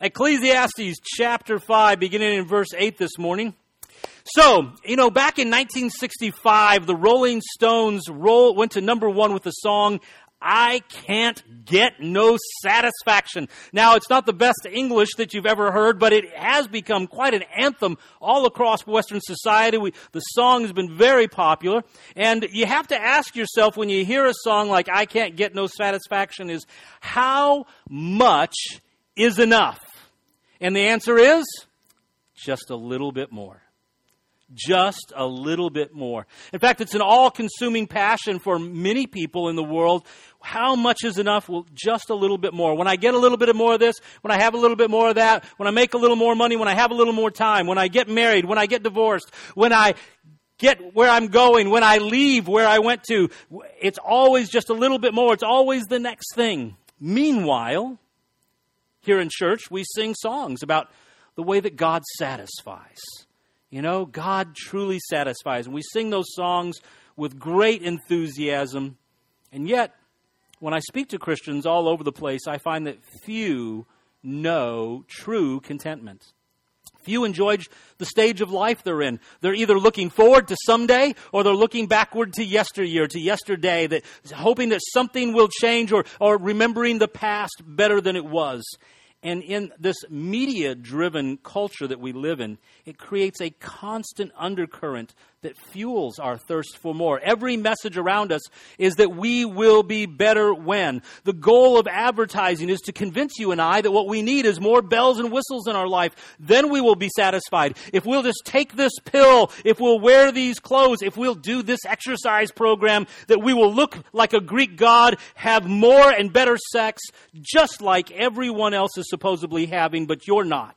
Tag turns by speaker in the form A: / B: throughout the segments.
A: Ecclesiastes chapter 5, beginning in verse 8 this morning. So, back in 1965, the Rolling Stones went to number one with the song, I Can't Get No Satisfaction. Now, it's not the best English that you've ever heard, but it has become quite an anthem all across Western society. The song has been very popular. And you have to ask yourself when you hear a song like I Can't Get No Satisfaction is, how much is enough? And the answer is, just a little bit more. Just a little bit more. In fact, it's an all-consuming passion for many people in the world. How much is enough? Well, just a little bit more. When I get a little bit more of this, when I have a little bit more of that, when I make a little more money, when I have a little more time, when I get married, when I get divorced, when I get where I'm going, when I leave where I went to, it's always just a little bit more. It's always the next thing. Meanwhile, here in church, we sing songs about the way that God satisfies. God truly satisfies. And we sing those songs with great enthusiasm. And yet, when I speak to Christians all over the place, I find that few know true contentment. Few enjoy the stage of life they're in. They're either looking forward to someday or they're looking backward to yesteryear, to yesterday, hoping that something will change or remembering the past better than it was. And in this media-driven culture that we live in, it creates a constant undercurrent that fuels our thirst for more. Every message around us is that we will be better when. The goal of advertising is to convince you and I that what we need is more bells and whistles in our life. Then we will be satisfied. If we'll just take this pill, if we'll wear these clothes, if we'll do this exercise program, that we will look like a Greek god, have more and better sex, just like everyone else is supposedly having, but you're not.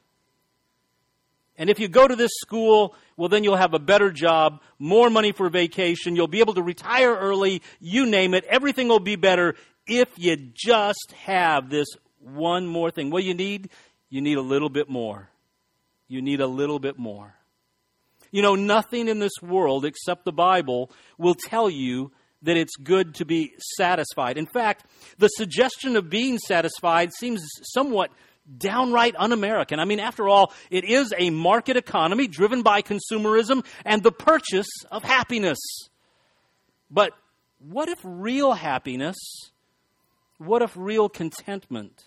A: And if you go to this school, well, then you'll have a better job, more money for vacation, you'll be able to retire early, you name it, everything will be better if you just have this one more thing. What do you need? You need a little bit more. You need a little bit more. Nothing in this world except the Bible will tell you that it's good to be satisfied. In fact, the suggestion of being satisfied seems somewhat downright un-American. After all, it is a market economy driven by consumerism and the purchase of happiness. But what if real happiness, what if real contentment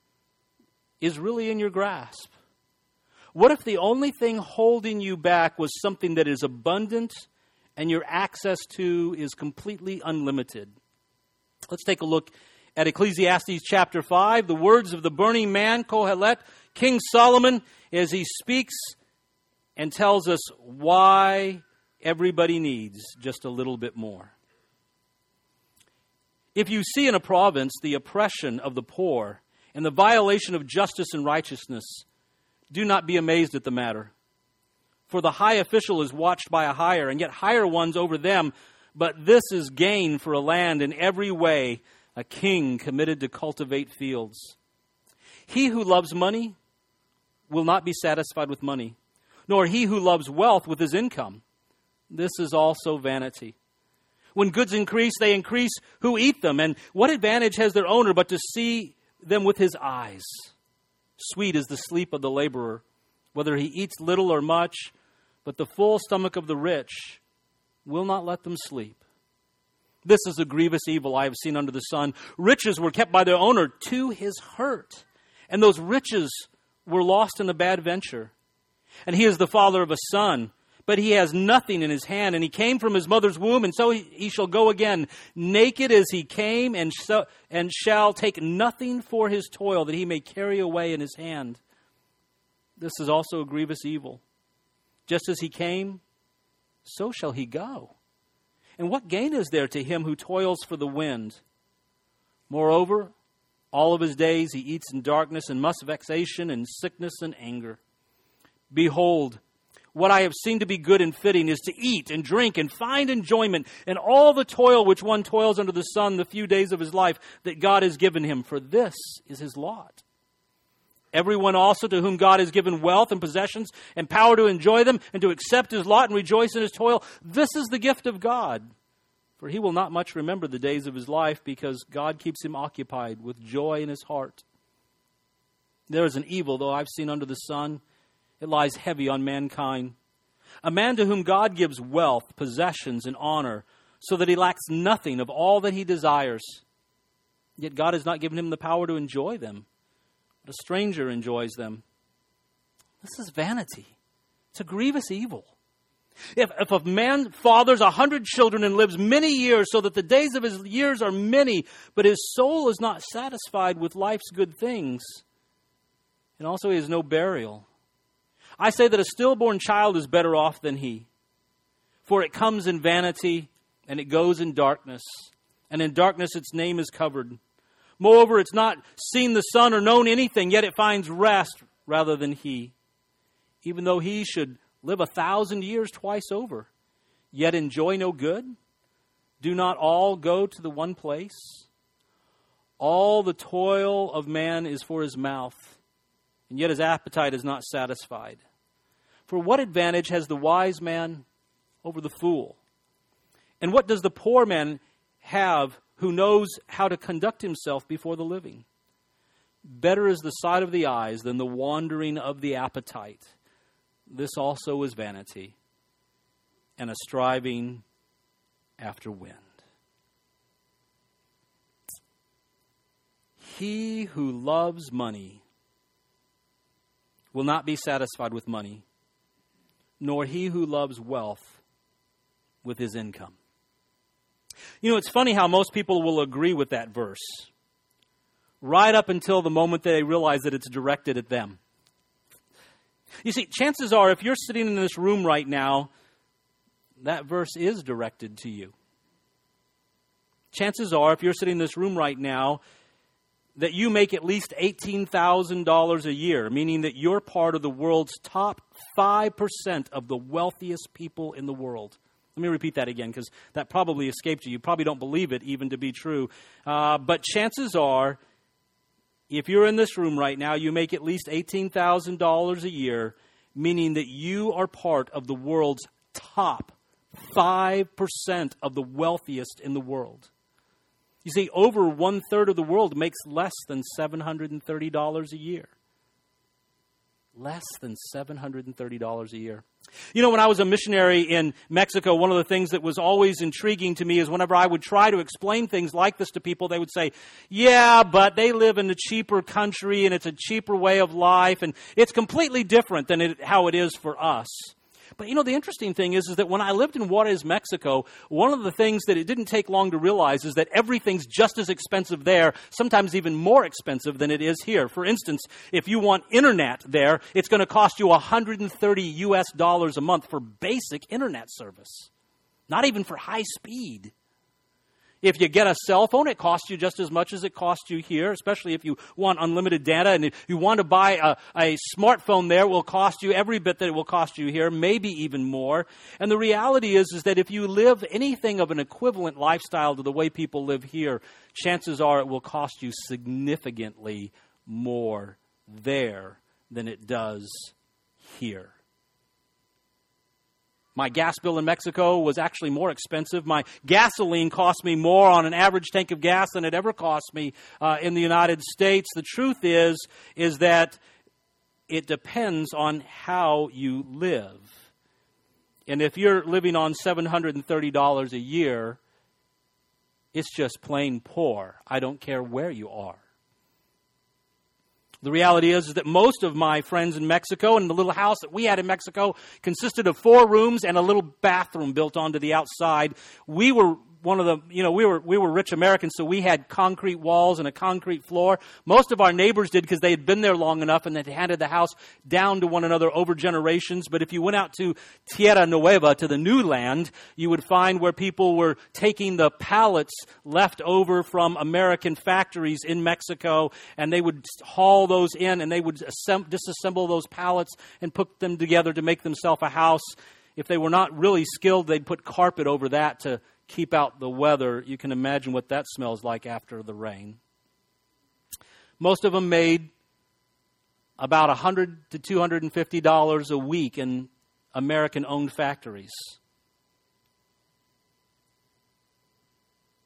A: is really in your grasp? What if the only thing holding you back was something that is abundant and your access to is completely unlimited? Let's take a look at Ecclesiastes chapter 5, the words of the burning man, Kohelet, King Solomon, as he speaks and tells us why everybody needs just a little bit more. If you see in a province the oppression of the poor and the violation of justice and righteousness, do not be amazed at the matter. For the high official is watched by a higher, and yet higher ones over them, but this is gain for a land in every way, a king committed to cultivate fields. He who loves money will not be satisfied with money, nor he who loves wealth with his income. This is also vanity. When goods increase, they increase who eat them. And what advantage has their owner but to see them with his eyes? Sweet is the sleep of the laborer, whether he eats little or much, but the full stomach of the rich will not let them sleep. This is a grievous evil I have seen under the sun. Riches were kept by their owner to his hurt, and those riches were lost in a bad venture. And he is the father of a son, but he has nothing in his hand, and he came from his mother's womb, and so he shall go again, naked as he came, and shall take nothing for his toil that he may carry away in his hand. This is also a grievous evil. Just as he came, so shall he go. And what gain is there to him who toils for the wind? Moreover, all of his days he eats in darkness and much vexation and sickness and anger. Behold, what I have seen to be good and fitting is to eat and drink and find enjoyment in all the toil which one toils under the sun the few days of his life that God has given him, for this is his lot. Everyone also to whom God has given wealth and possessions and power to enjoy them and to accept his lot and rejoice in his toil, this is the gift of God. For he will not much remember the days of his life because God keeps him occupied with joy in his heart. There is an evil, though I've seen under the sun. It lies heavy on mankind. A man to whom God gives wealth, possessions, and honor, so that he lacks nothing of all that he desires. Yet God has not given him the power to enjoy them, but a stranger enjoys them. This is vanity. It's a grievous evil. If a man fathers 100 children and lives many years, so that the days of his years are many, but his soul is not satisfied with life's good things, and also he has no burial. I say that a stillborn child is better off than he, for it comes in vanity, and it goes in darkness, and in darkness its name is covered. Moreover, it's not seen the sun or known anything, yet it finds rest rather than he. Even though he should live 1,000 years twice over, yet enjoy no good? Do not all go to the one place? All the toil of man is for his mouth, and yet his appetite is not satisfied. For what advantage has the wise man over the fool? And what does the poor man have who knows how to conduct himself before the living? Better is the sight of the eyes than the wandering of the appetite. This also is vanity, and a striving after wind. He who loves money will not be satisfied with money, nor he who loves wealth with his income. You know, it's funny how most people will agree with that verse, right up until the moment they realize that it's directed at them. You see, chances are, if you're sitting in this room right now, that verse is directed to you. Chances are, if you're sitting in this room right now, that you make at least $18,000 a year, meaning that you're part of the world's top 5% of the wealthiest people in the world. Let me repeat that again, because that probably escaped you. You probably don't believe it even to be true. But chances are, if you're in this room right now, you make at least $18,000 a year, meaning that you are part of the world's top 5% of the wealthiest in the world. You see, over 1/3 of the world makes less than $730 a year. Less than $730 a year. You know, when I was a missionary in Mexico, one of the things that was always intriguing to me is whenever I would try to explain things like this to people, they would say, yeah, but they live in a cheaper country and it's a cheaper way of life and it's completely different than how it is for us. But you know, the interesting thing is that when I lived in Juarez, Mexico, one of the things that it didn't take long to realize is that everything's just as expensive there, sometimes even more expensive than it is here. For instance, if you want internet there, it's going to cost you $130 a month for basic internet service. Not even for high speed. If you get a cell phone, it costs you just as much as it costs you here, especially if you want unlimited data. And if you want to buy a smartphone there, it will cost you every bit that it will cost you here, maybe even more. And the reality is that if you live anything of an equivalent lifestyle to the way people live here, chances are it will cost you significantly more there than it does here. My gas bill in Mexico was actually more expensive. My gasoline cost me more on an average tank of gas than it ever cost me in the United States. The truth is that it depends on how you live. And if you're living on $730 a year, it's just plain poor. I don't care where you are. The reality is that most of my friends in Mexico and the little house that we had in Mexico consisted of 4 rooms and a little bathroom built onto the outside. We were we were rich Americans, so we had concrete walls and a concrete floor. Most of our neighbors did because they had been there long enough and they handed the house down to one another over generations. But if you went out to Tierra Nueva, to the new land, you would find where people were taking the pallets left over from American factories in Mexico, and they would haul those in and they would disassemble those pallets and put them together to make themselves a house. If they were not really skilled, they'd put carpet over that to keep out the weather. You can imagine what that smells like after the rain. Most of them made about $100 to $250 a week in American-owned factories.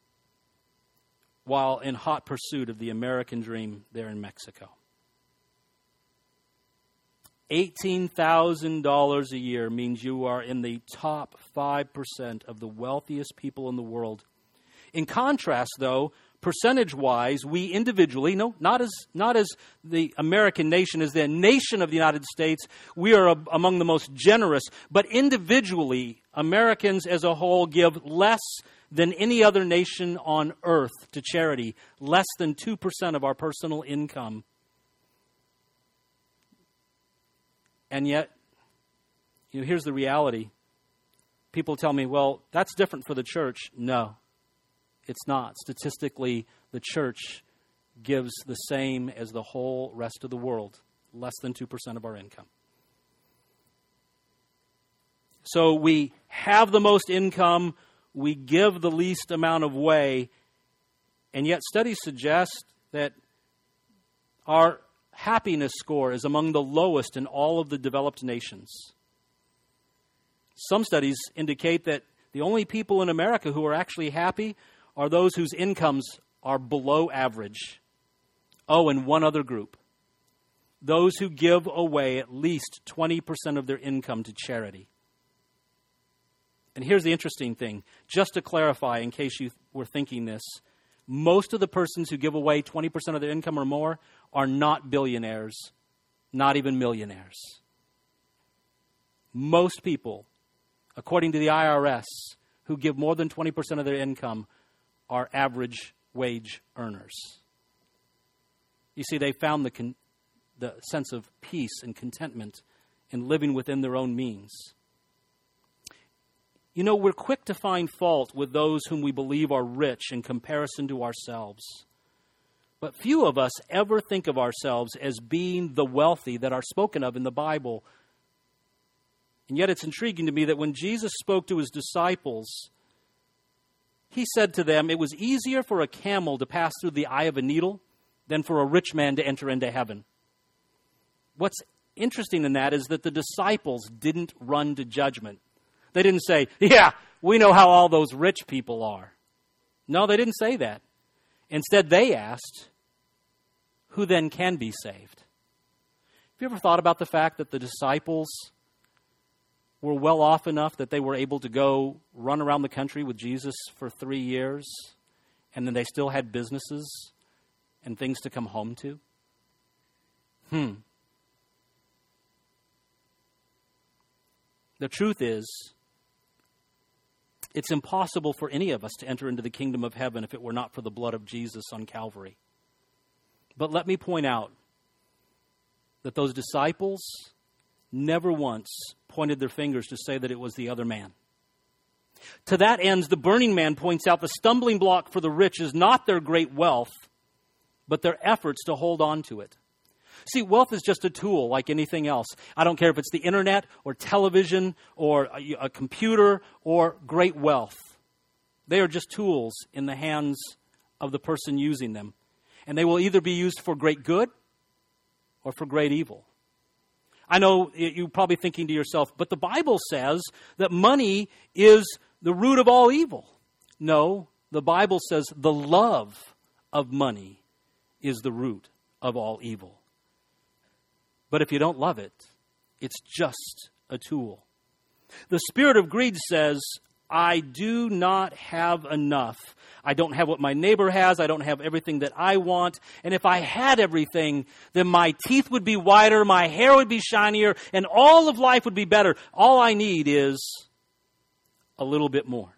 A: While in hot pursuit of the American dream there in Mexico. $18,000 a year means you are in the top 5% of the wealthiest people in the world. In contrast, though, percentage-wise, we individually, not as the American nation, as the nation of the United States, we are among the most generous. But individually, Americans as a whole give less than any other nation on earth to charity, less than 2% of our personal income. And yet, here's the reality. People tell me, well, that's different for the church. No, it's not. Statistically, the church gives the same as the whole rest of the world, less than 2% of our income. So we have the most income, we give the least amount of way, and yet studies suggest that our happiness score is among the lowest in all of the developed nations. Some studies indicate that the only people in America who are actually happy are those whose incomes are below average. Oh, and one other group. Those who give away at least 20% of their income to charity. And here's the interesting thing. Just to clarify, in case you were thinking this, most of the persons who give away 20% of their income or more are not billionaires, not even millionaires. Most people, according to the IRS, who give more than 20% of their income are average wage earners. You see, they found the sense of peace and contentment in living within their own means. We're quick to find fault with those whom we believe are rich in comparison to ourselves. But few of us ever think of ourselves as being the wealthy that are spoken of in the Bible. And yet it's intriguing to me that when Jesus spoke to his disciples, he said to them, it was easier for a camel to pass through the eye of a needle than for a rich man to enter into heaven. What's interesting in that is that the disciples didn't run to judgment. They didn't say, yeah, we know how all those rich people are. No, they didn't say that. Instead, they asked, who then can be saved? Have you ever thought about the fact that the disciples were well off enough that they were able to go run around the country with Jesus for 3 years, and then they still had businesses and things to come home to? The truth is, it's impossible for any of us to enter into the kingdom of heaven if it were not for the blood of Jesus on Calvary. But let me point out that those disciples never once pointed their fingers to say that it was the other man. To that end, the Burning Man points out the stumbling block for the rich is not their great wealth, but their efforts to hold on to it. See, wealth is just a tool like anything else. I don't care if it's the internet or television or a computer or great wealth. They are just tools in the hands of the person using them. And they will either be used for great good or for great evil. I know you're probably thinking to yourself, but the Bible says that money is the root of all evil. No, the Bible says the love of money is the root of all evil. But if you don't love it, it's just a tool. The spirit of greed says, I do not have enough. I don't have what my neighbor has. I don't have everything that I want. And if I had everything, then my teeth would be whiter, my hair would be shinier, and all of life would be better. All I need is a little bit more.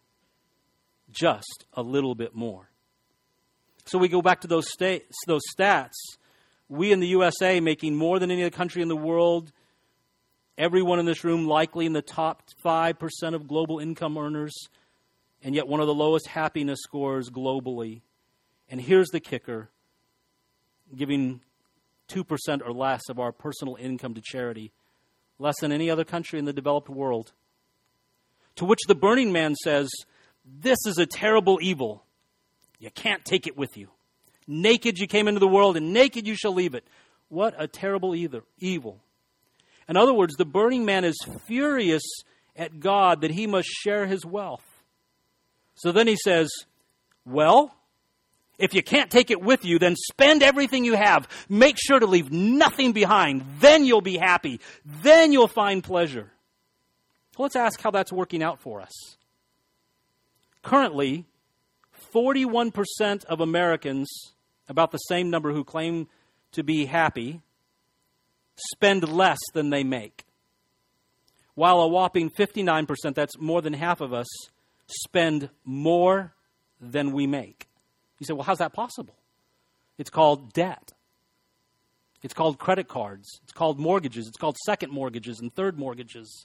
A: Just a little bit more. So we go back to those stats. We in the USA making more than any other country in the world. Everyone in this room likely in the top 5% of global income earners. And yet one of the lowest happiness scores globally. And here's the kicker. Giving 2% or less of our personal income to charity. Less than any other country in the developed world. To which the Burning Man says, this is a terrible evil. You can't take it with you. Naked you came into the world, and naked you shall leave it. What a terrible evil. In other words, the Burning Man is furious at God that he must share his wealth. So then he says, well, If you can't take it with you, then spend everything you have. Make sure to leave nothing behind. Then you'll be happy. Then you'll find pleasure. Well, let's ask how that's working out for us. Currently, 41% of Americans, about the same number who claim to be happy, spend less than they make. While a whopping 59%, that's more than half of us, spend more than we make. You say, well, how's that possible? It's called debt. It's called credit cards. It's called mortgages. It's called second mortgages and third mortgages.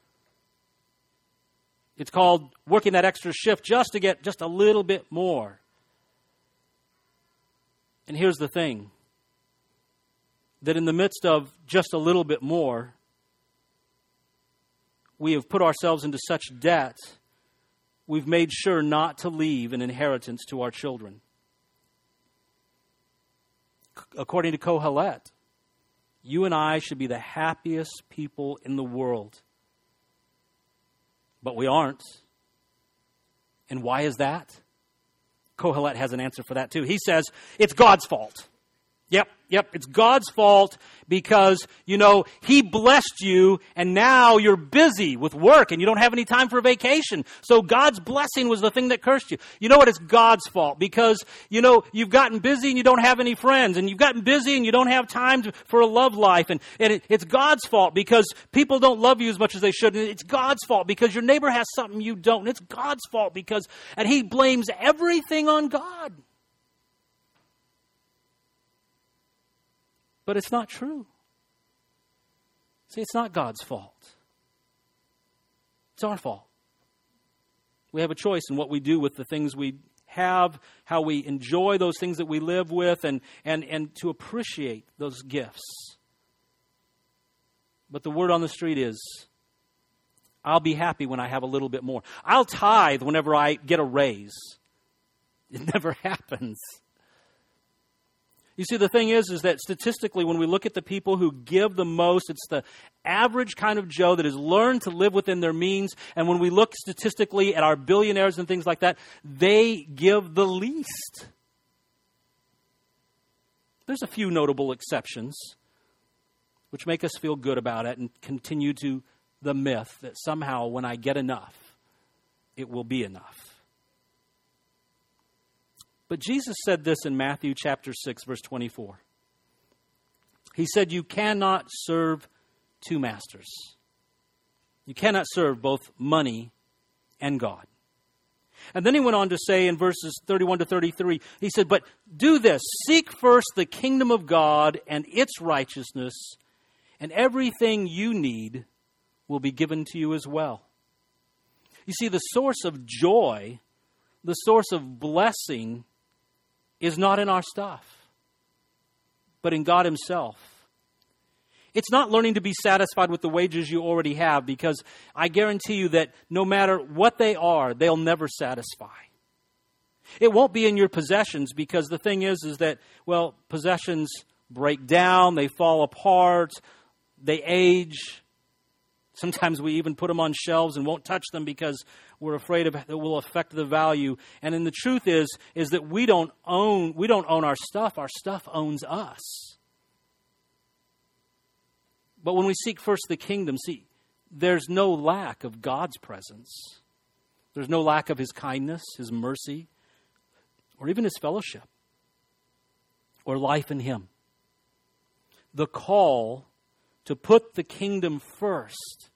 A: It's called working that extra shift just to get just a little bit more. And here's the thing, that in the midst of just a little bit more, we have put ourselves into such debt, we've made sure not to leave an inheritance to our children. According to Kohelet, you and I should be the happiest people in the world. But we aren't. And why is that? Kohelet has an answer for that too. He says, it's God's fault. Yep, it's God's fault because, He blessed you and now you're busy with work and you don't have any time for a vacation. So God's blessing was the thing that cursed you. You know what? It's God's fault because, you've gotten busy and you don't have any friends, and you've gotten busy and you don't have time for a love life. And it's God's fault because people don't love you as much as they should. And it's God's fault because your neighbor has something you don't. And it's God's fault and he blames everything on God. But it's not true. See, it's not God's fault. It's our fault. We have a choice in what we do with the things we have, how we enjoy those things that we live with, and to appreciate those gifts. But the word on the street is, I'll be happy when I have a little bit more. I'll tithe whenever I get a raise. It never happens. You see, the thing is that statistically, when we look at the people who give the most, it's the average kind of Joe that has learned to live within their means. And when we look statistically at our billionaires and things like that, they give the least. There's a few notable exceptions, which make us feel good about it and continue to the myth that somehow when I get enough, it will be enough. But Jesus said this in Matthew chapter 6, verse 24. He said, you cannot serve two masters. You cannot serve both money and God. And then he went on to say in verses 31 to 33, he said, but do this, seek first the kingdom of God and its righteousness, and everything you need will be given to you as well. You see, the source of joy, the source of blessing, is not in our stuff, but in God Himself. It's not learning to be satisfied with the wages you already have, because I guarantee you that no matter what they are, they'll never satisfy. It won't be in your possessions, because the thing is that, possessions break down, they fall apart, they age. Sometimes we even put them on shelves and won't touch them because we're afraid of it will affect the value. And then the truth is that we don't own our stuff. Our stuff owns us. But when we seek first the kingdom, there's no lack of God's presence. There's no lack of His kindness, His mercy, or even His fellowship, or life in Him. The call to put the kingdom first.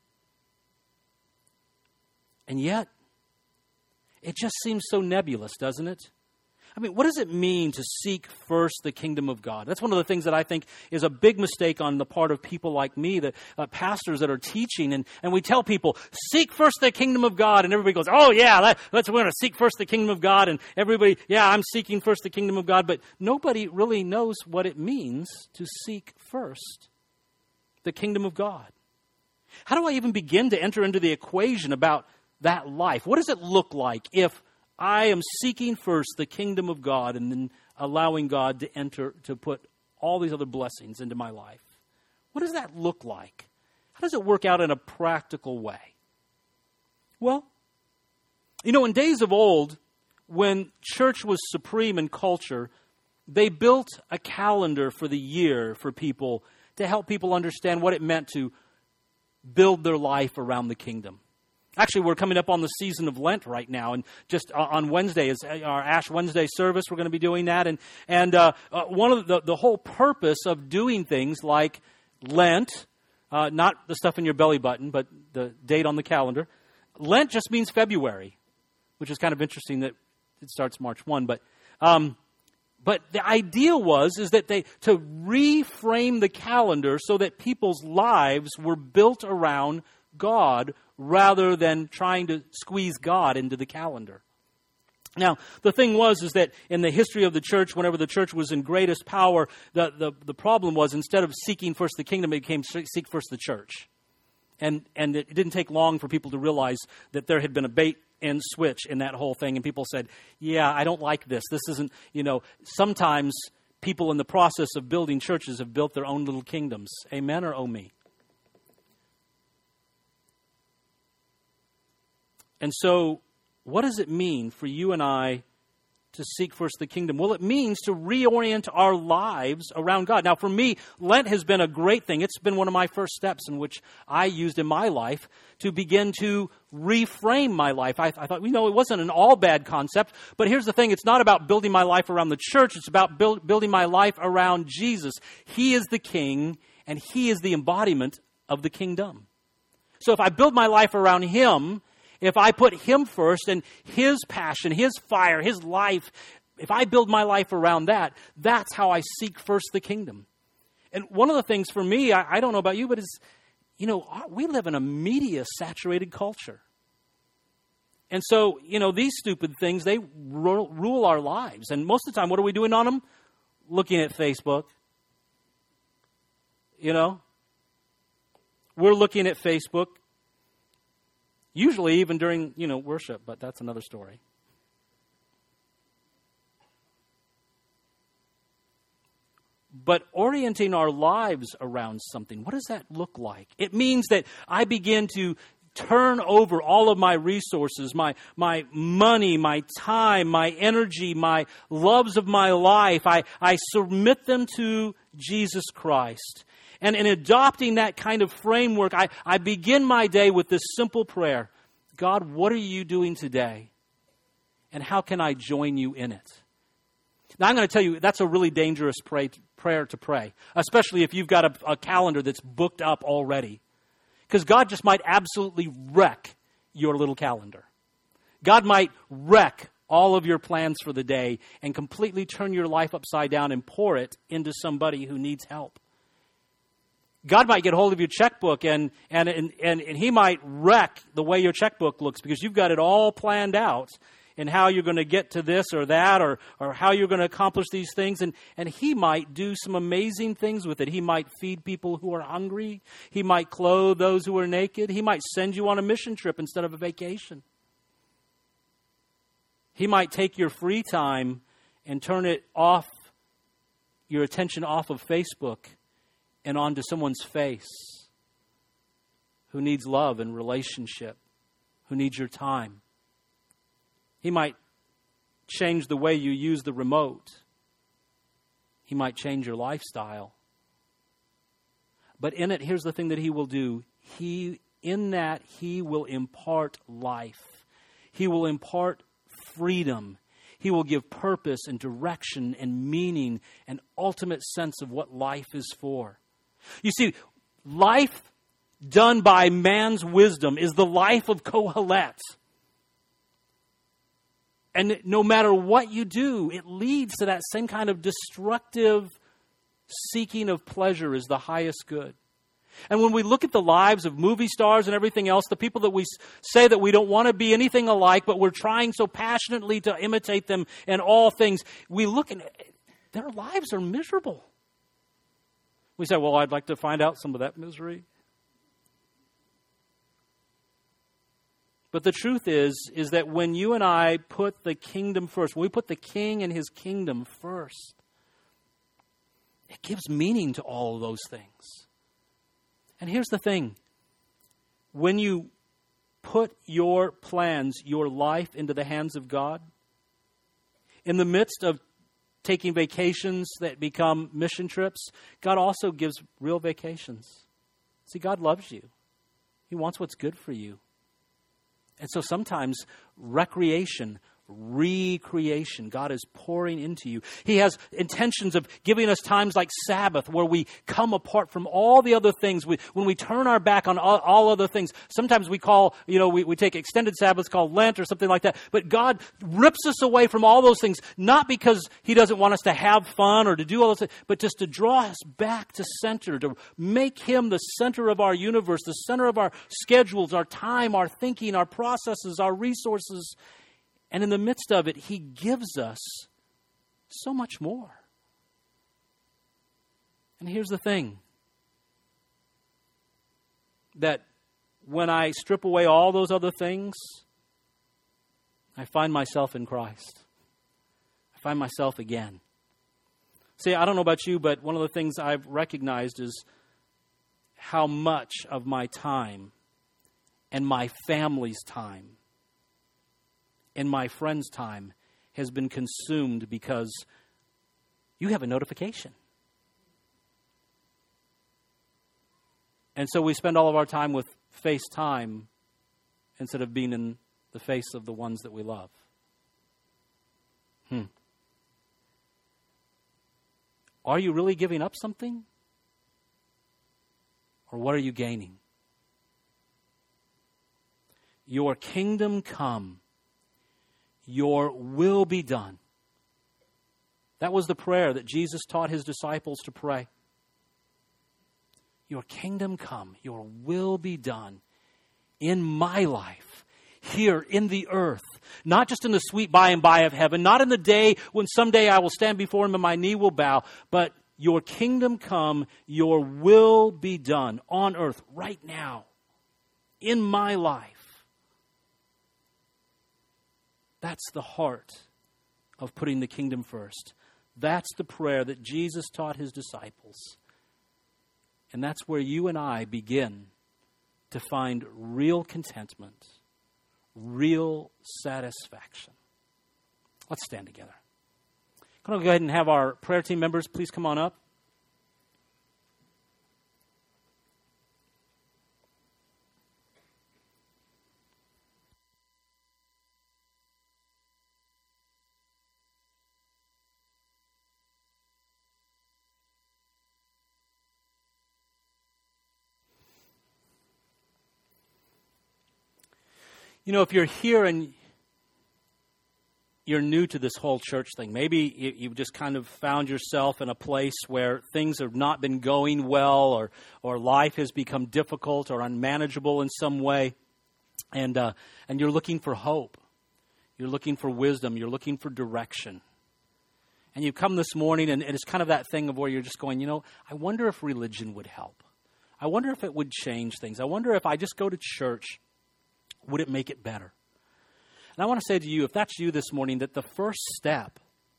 A: And yet, it just seems so nebulous, doesn't it? I mean, what does it mean to seek first the kingdom of God? That's one of the things that I think is a big mistake on the part of people like me, that pastors that are teaching, and we tell people, seek first the kingdom of God, and everybody goes, oh yeah, we're going to seek first the kingdom of God, and everybody, yeah, I'm seeking first the kingdom of God, but nobody really knows what it means to seek first the kingdom of God. How do I even begin to enter into the equation about that life? What does it look like if I am seeking first the kingdom of God and then allowing God to put all these other blessings into my life? What does that look like? How does it work out in a practical way? Well, in days of old, when church was supreme in culture, they built a calendar for the year for people to help people understand what it meant to build their life around the kingdom. Actually, we're coming up on the season of Lent right now, and just on Wednesday is our Ash Wednesday service. We're going to be doing that, and one of the whole purpose of doing things like Lent, not the stuff in your belly button, but the date on the calendar. Lent just means February, which is kind of interesting that it starts March 1. But the idea is that to reframe the calendar so that people's lives were built around God rather than trying to squeeze God into the calendar. Now, the thing is that in the history of the church, whenever the church was in greatest power, the problem was instead of seeking first the kingdom, it became seek first the church. And it didn't take long for people to realize that there had been a bait and switch in that whole thing. And people said, yeah, I don't like this. This isn't, sometimes people in the process of building churches have built their own little kingdoms. Amen or oh me? And so, what does it mean for you and I to seek first the kingdom? Well, it means to reorient our lives around God. Now, for me, Lent has been a great thing. It's been one of my first steps in which I used in my life to begin to reframe my life. I thought, it wasn't an all bad concept, but here's the thing. It's not about building my life around the church. It's about building my life around Jesus. He is the King, and He is the embodiment of the kingdom. So if I build my life around Him, if I put Him first and His passion, His fire, His life, if I build my life around that, that's how I seek first the kingdom. And one of the things for me, I don't know about you, but is, we live in a media-saturated culture. And so, these stupid things, they rule our lives. And most of the time, what are we doing on them? Looking at Facebook. We're looking at Facebook. Usually even during, worship, but that's another story. But orienting our lives around something, what does that look like? It means that I begin to turn over all of my resources, my money, my time, my energy, my loves of my life. I submit them to Jesus Christ. And in adopting that kind of framework, I begin my day with this simple prayer. God, what are you doing today? And how can I join you in it? Now, I'm going to tell you, that's a really dangerous prayer to pray, especially if you've got a calendar that's booked up already. Because God just might absolutely wreck your little calendar. God might wreck all of your plans for the day and completely turn your life upside down and pour it into somebody who needs help. God might get hold of your checkbook and He might wreck the way your checkbook looks because you've got it all planned out and how you're going to get to this or that or how you're going to accomplish these things. And He might do some amazing things with it. He might feed people who are hungry. He might clothe those who are naked. He might send you on a mission trip instead of a vacation. He might take your free time and turn it off, your attention off of Facebook and onto someone's face who needs love and relationship, who needs your time. He might change the way you use the remote. He might change your lifestyle. But in it, here's the thing that He will do. He will impart life. He will impart freedom. He will give purpose and direction and meaning and ultimate sense of what life is for. You see, life done by man's wisdom is the life of Kohelet. And no matter what you do, it leads to that same kind of destructive seeking of pleasure as the highest good. And when we look at the lives of movie stars and everything else, the people that we say that we don't want to be anything alike, but we're trying so passionately to imitate them in all things, we look and their lives are miserable. We say, well, I'd like to find out some of that misery. But the truth is that when you and I put the kingdom first, when we put the King and His kingdom first, it gives meaning to all of those things. And here's the thing. When you put your plans, your life into the hands of God, In the midst of taking vacations that become mission trips, God also gives real vacations. See, God loves you. He wants what's good for you. And so sometimes recreation, recreation, God is pouring into you. He has intentions of giving us times like Sabbath where we come apart from all the other things. When we turn our back on all other things, sometimes we call, we take extended Sabbaths called Lent or something like that. But God rips us away from all those things, not because He doesn't want us to have fun or to do all those things, but just to draw us back to center, to make Him the center of our universe, the center of our schedules, our time, our thinking, our processes, our resources. And in the midst of it, He gives us so much more. And here's the thing. That when I strip away all those other things, I find myself in Christ. I find myself again. See, I don't know about you, but one of the things I've recognized is how much of my time and my family's time and my friend's time has been consumed because you have a notification. And so we spend all of our time with FaceTime instead of being in the face of the ones that we love. Are you really giving up something? Or what are you gaining? Your kingdom come. Your will be done. That was the prayer that Jesus taught His disciples to pray. Your kingdom come, your will be done in my life, here in the earth. Not just in the sweet by and by of heaven, not in the day when someday I will stand before Him and my knee will bow, but your kingdom come, your will be done on earth right now, in my life. That's the heart of putting the kingdom first. That's the prayer that Jesus taught His disciples. And that's where you and I begin to find real contentment, real satisfaction. Let's stand together. Can I go ahead and have our prayer team members please come on up? If you're here and you're new to this whole church thing, maybe you've just kind of found yourself in a place where things have not been going well, or life has become difficult or unmanageable in some way, and you're looking for hope. You're looking for wisdom. You're looking for direction. And you come this morning, and it's kind of that thing of where you're just going, I wonder if religion would help. I wonder if it would change things. I wonder if I just go to church, would it make it better? And I want to say to you, if that's you this morning, that the first step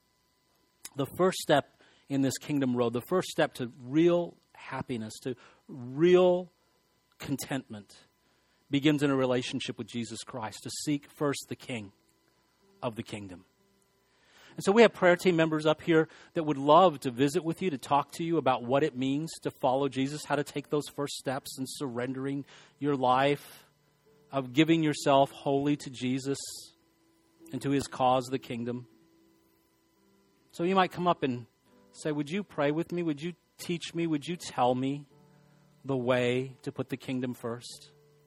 A: in this kingdom road, the first step to real happiness, to real contentment, begins in a relationship with Jesus Christ, to seek first the King of the kingdom. And so we have prayer team members up here that would love to visit with you, to talk to you about what it means to follow Jesus, how to take those first steps in surrendering your life, of giving yourself wholly to Jesus and to His cause, the kingdom. So you might come up and say, would you pray with me? Would you teach me? Would you tell me the way to put the kingdom first?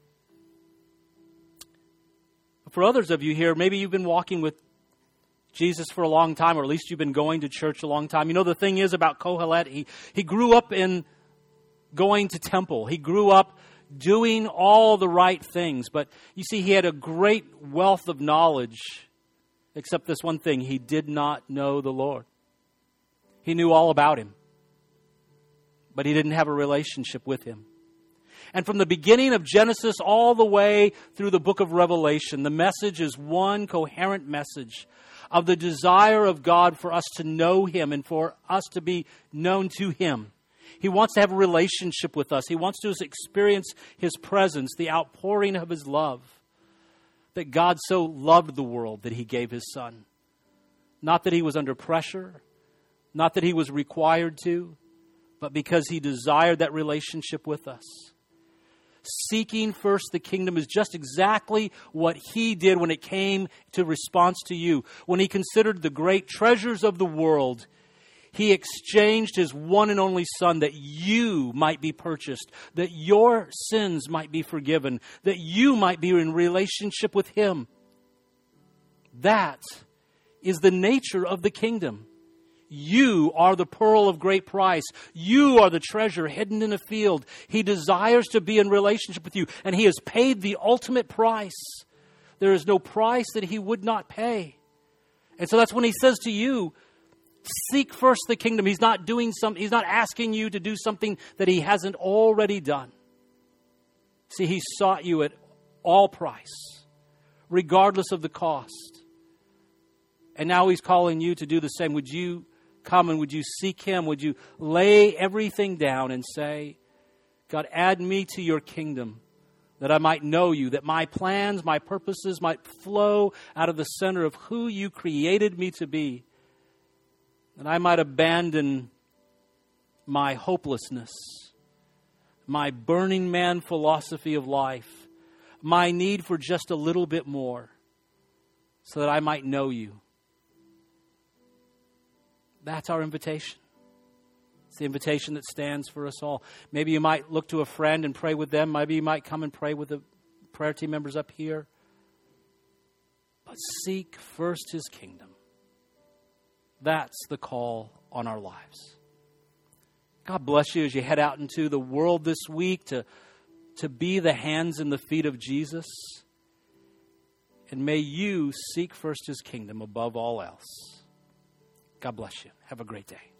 A: For others of you here, maybe you've been walking with Jesus for a long time, or at least you've been going to church a long time. The thing is about Kohelet, he grew up in going to temple. He grew up doing all the right things. But you see, he had a great wealth of knowledge, except this one thing: he did not know the Lord. He knew all about Him, but he didn't have a relationship with Him. And from the beginning of Genesis all the way through the book of Revelation, the message is one coherent message of the desire of God for us to know Him and for us to be known to Him. He wants to have a relationship with us. He wants to experience His presence, the outpouring of His love. That God so loved the world that He gave His Son. Not that he was under pressure, not that he was required to, but because he desired that relationship with us. Seeking first the kingdom is just exactly what he did when it came to response to you. When he considered the great treasures of the world, he exchanged his one and only Son that you might be purchased, that your sins might be forgiven, that you might be in relationship with him. That is the nature of the kingdom. You are the pearl of great price. You are the treasure hidden in a field. He desires to be in relationship with you, and he has paid the ultimate price. There is no price that he would not pay. And so that's when he says to you, seek first the kingdom. He's not asking you to do something that he hasn't already done. See, he sought you at all price, regardless of the cost. And now he's calling you to do the same. Would you come and would you seek him? Would you lay everything down and say, God, add me to your kingdom, that I might know you, that my plans, my purposes might flow out of the center of who you created me to be, that I might abandon my hopelessness, my burning man philosophy of life, my need for just a little bit more, so that I might know you. That's our invitation. It's the invitation that stands for us all. Maybe you might look to a friend and pray with them. Maybe you might come and pray with the prayer team members up here. But seek first his kingdom. That's the call on our lives. God bless you as you head out into the world this week to be the hands and the feet of Jesus. And may you seek first his kingdom above all else. God bless you. Have a great day.